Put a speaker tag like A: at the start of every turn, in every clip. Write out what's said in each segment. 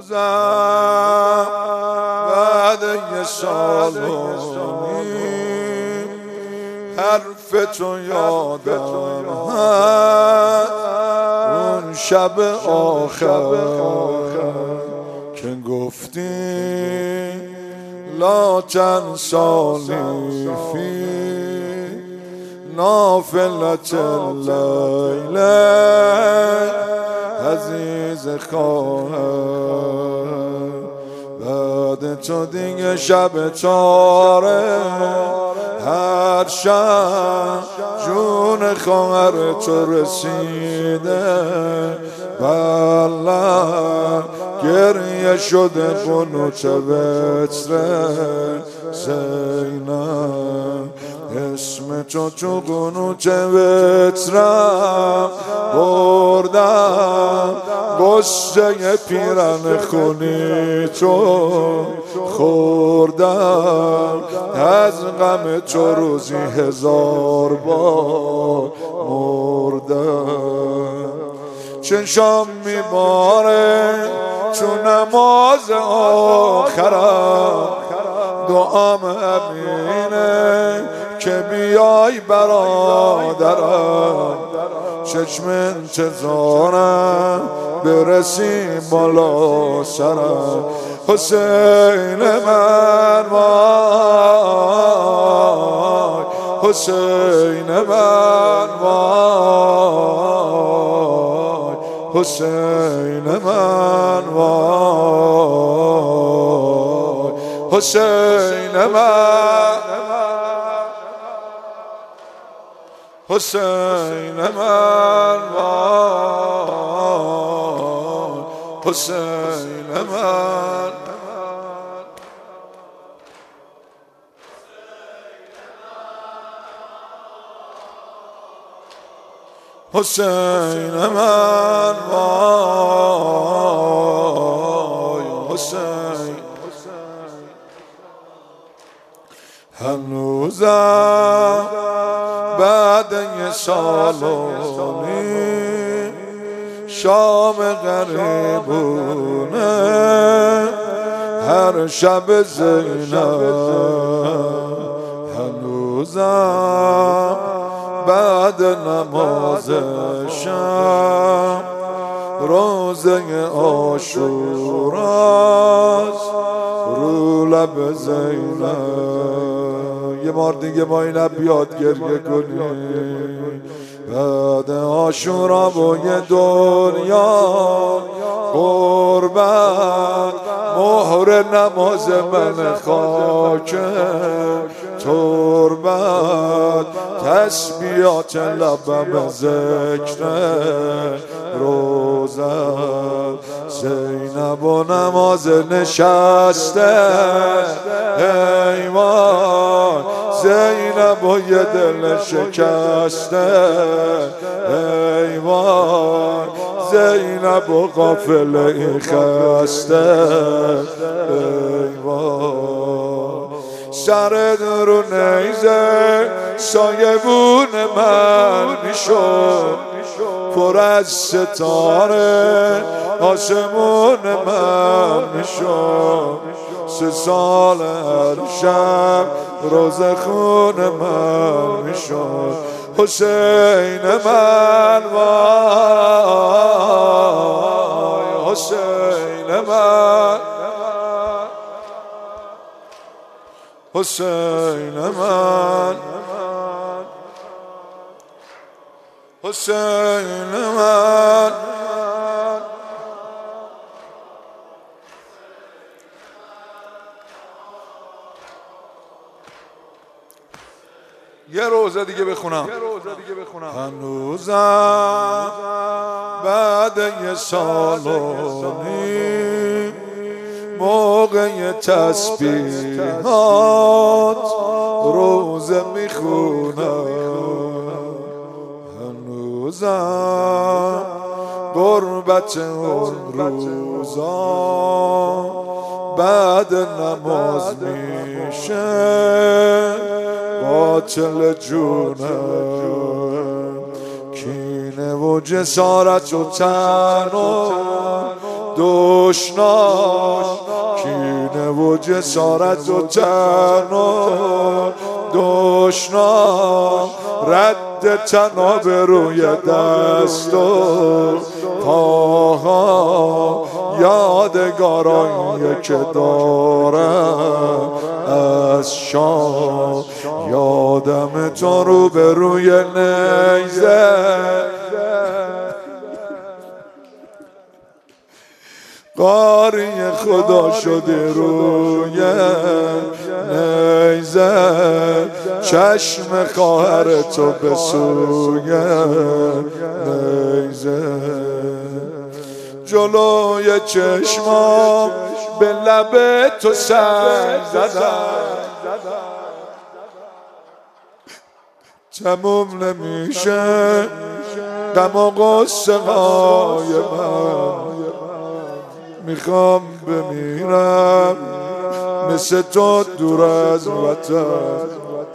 A: هنوزم بعد یه سال و نیم حرف تو یادم هست اون شب آخر که گفتی لا تنسانی فی نافلة اللیل عزیز خواهر بعد تو دیگه شب تاره هر شب جون خواهر تو رسیده بله گریه شده قنوت وتر زینب اسم تو قنوت وترم بردم قصه پیرن خونی تو خوردم از غم تو روزی 1000 بار مردم چشام میباره تو نماز آخرم دعام همینه که بیای برادرم چشم انتظارم برسی بالا سرم حسین من وای حسین من وای حسین من وای حسین من حسین من وای حسین من حسین من وای حسین هنوزم بعد یه سال و نیم شام غریبونه هر شب زینب هنوزم بعد نماز شب روزه عاشوراست رو لب زینب یه بار دیگه با این لب بیاد گریه کنی بعد عاشورا و یه دنیا قربت مهر نماز من خاکه تربت تسبیحات لبم ذکر روزم زینب و نماز نشسته ایوان زینب و یه دل شکسته ایوان زینب و قافله خسته ایوان سرت رو نیزه سایبون من میشد پر از ستاره آسمون من میشد 3 سال هر شب روزه خون من میشد حسین من وای حسین من حسین من حسین من یه روزه دیگه بخونم هنوزم بعد یه سال و نیم موقع تسبیحات روزه میخونم هنوزم غربت اون روزا بعد نماز میشه قاتل جونم کینه و جسارت و تن و دشنام کینه و جسارت و تنها دشنام رد تنها به روی دست و پاها یادگارایی که دارم از شام یادم تو رو به روی نیزه قاری خدا شده روی نیزه چشم خواهر تو به سوی نیزه جلوی چشمام به لب تو سنگ زدم تموم نمیشه غم و غصه های من میخوام بمیرم مثل تو دور از وطن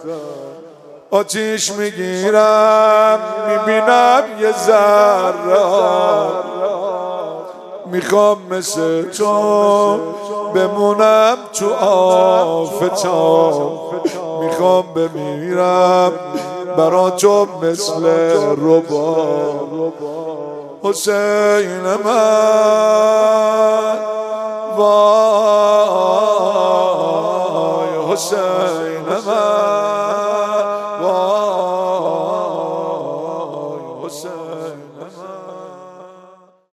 A: آتیش میگیرم میبینم یه ذره میخوام مثل تو بمونم تو آفتاب میخوام بمیرم برا تو مثل رباب حسین من وای حسین من